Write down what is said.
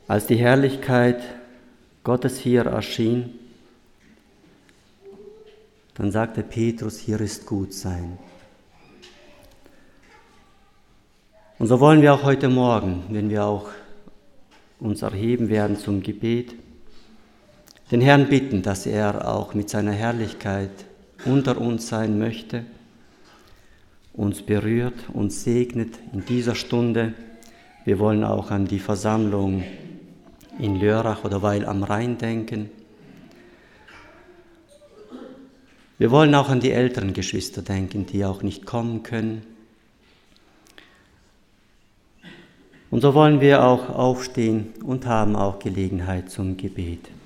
Als die Herrlichkeit Gottes hier erschien, dann sagte Petrus, hier ist gut sein. Und so wollen wir auch heute Morgen, wenn wir auch uns erheben werden zum Gebet, den Herrn bitten, dass er auch mit seiner Herrlichkeit unter uns sein möchte, uns berührt, uns segnet in dieser Stunde. Wir wollen auch an die Versammlung in Lörrach oder Weil am Rhein denken. Wir wollen auch an die älteren Geschwister denken, die auch nicht kommen können. Und so wollen wir auch aufstehen und haben auch Gelegenheit zum Gebet.